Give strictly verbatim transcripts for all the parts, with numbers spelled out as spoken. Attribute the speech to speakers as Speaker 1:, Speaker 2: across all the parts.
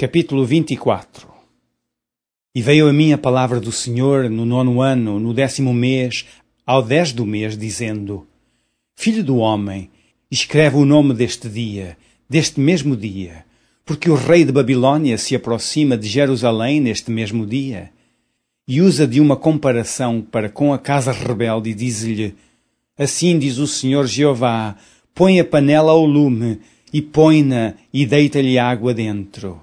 Speaker 1: Capítulo vinte e quatro. E veio a mim a palavra do Senhor no nono ano, no décimo mês, ao dez do mês, dizendo: Filho do homem, escreve o nome deste dia, deste mesmo dia, porque o rei de Babilônia se aproxima de Jerusalém neste mesmo dia. E usa de uma comparação para com a casa rebelde e diz-lhe: Assim diz o Senhor Jeová, põe a panela ao lume, e põe-na e deita-lhe água dentro.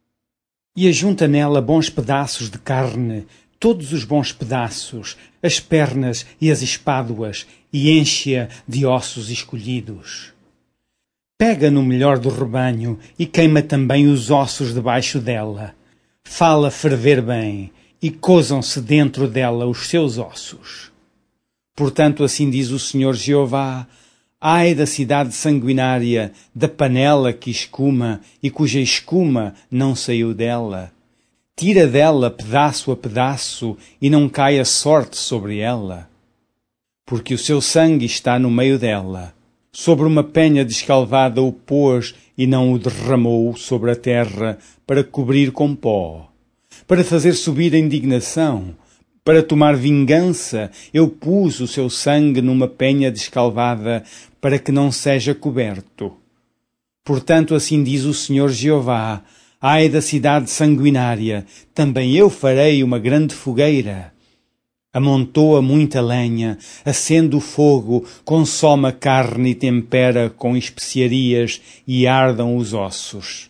Speaker 1: E ajunta nela bons pedaços de carne, todos os bons pedaços, as pernas e as espáduas, e enche-a de ossos escolhidos. Pega no melhor do rebanho e queima também os ossos debaixo dela. Fala ferver bem, e cozam-se dentro dela os seus ossos. Portanto, assim diz o Senhor Jeová: Ai da cidade sanguinária, da panela que escuma e cuja escuma não saiu dela. Tira dela pedaço a pedaço e não cai a sorte sobre ela. Porque o seu sangue está no meio dela. Sobre uma penha descalvada o pôs e não o derramou sobre a terra para cobrir com pó. Para fazer subir a indignação, para tomar vingança, eu pus o seu sangue numa penha descalvada, para que não seja coberto. Portanto, assim diz o Senhor Jeová: Ai da cidade sanguinária, também eu farei uma grande fogueira. Amontoa muita lenha, acende o fogo, consome a carne e tempera com especiarias, e ardam os ossos.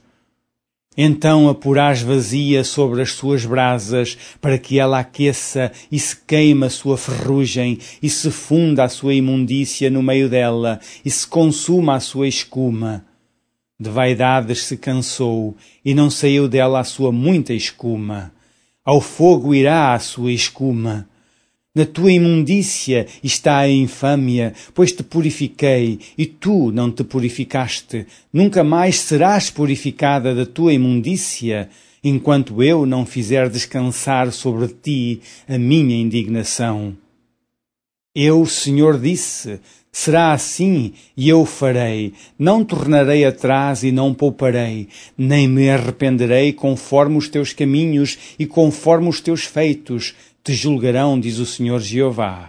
Speaker 1: Então a porás vazia sobre as suas brasas, para que ela aqueça e se queime a sua ferrugem, e se funda a sua imundícia no meio dela, e se consuma a sua escuma. De vaidades se cansou, e não saiu dela a sua muita escuma. Ao fogo irá a sua escuma. Na tua imundícia está a infâmia, pois te purifiquei, e tu não te purificaste. Nunca mais serás purificada da tua imundícia, enquanto eu não fizer descansar sobre ti a minha indignação. Eu, Senhor, disse: será assim, e eu farei. Não tornarei atrás e não pouparei, nem me arrependerei conforme os teus caminhos e conforme os teus feitos te julgarão, diz o Senhor Jeová.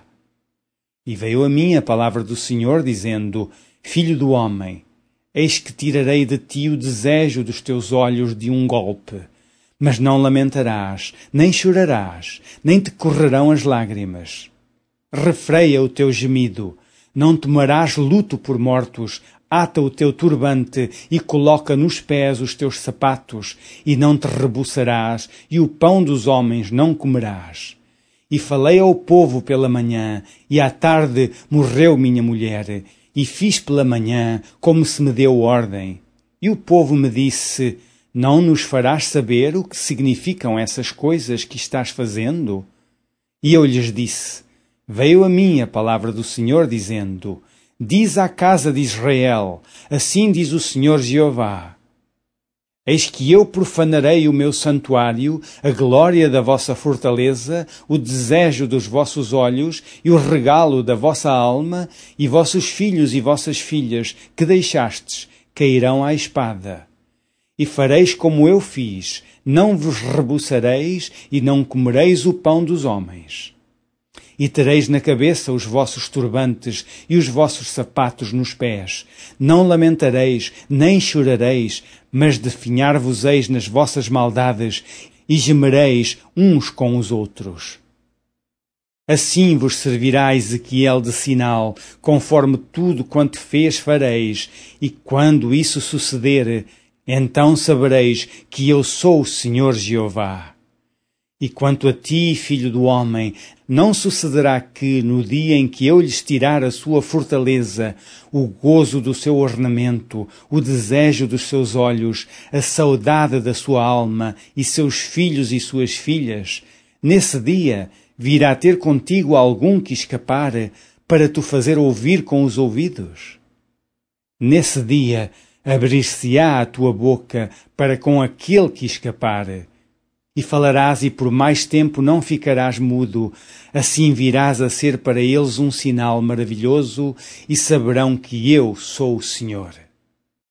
Speaker 1: E veio a mim a palavra do Senhor, dizendo: Filho do homem, eis que tirarei de ti o desejo dos teus olhos de um golpe, mas não lamentarás, nem chorarás, nem te correrão as lágrimas. Refreia o teu gemido, não tomarás luto por mortos, ata o teu turbante e coloca nos pés os teus sapatos, e não te rebuçarás, e o pão dos homens não comerás. E falei ao povo pela manhã, e à tarde morreu minha mulher, e fiz pela manhã como se me deu ordem. E o povo me disse: Não nos farás saber o que significam essas coisas que estás fazendo? E eu lhes disse: Veio a mim a palavra do Senhor, dizendo: Diz à casa de Israel: Assim diz o Senhor Jeová: Eis que eu profanarei o meu santuário, a glória da vossa fortaleza, o desejo dos vossos olhos e o regalo da vossa alma, e vossos filhos e vossas filhas que deixastes cairão à espada. E fareis como eu fiz, não vos rebuçareis e não comereis o pão dos homens. E tereis na cabeça os vossos turbantes e os vossos sapatos nos pés. Não lamentareis, nem chorareis, mas definhar-vos-eis nas vossas maldades e gemereis uns com os outros. Assim vos servirá Ezequiel de sinal, conforme tudo quanto fez fareis, e quando isso suceder, então sabereis que eu sou o Senhor Jeová. E quanto a ti, filho do homem, não sucederá que, no dia em que eu lhes tirar a sua fortaleza, o gozo do seu ornamento, o desejo dos seus olhos, a saudade da sua alma, e seus filhos e suas filhas, nesse dia virá ter contigo algum que escapar, para tu fazer ouvir com os ouvidos? Nesse dia abrir-se-á a tua boca para com aquele que escapar, e falarás e por mais tempo não ficarás mudo, assim virás a ser para eles um sinal maravilhoso e saberão que eu sou o Senhor.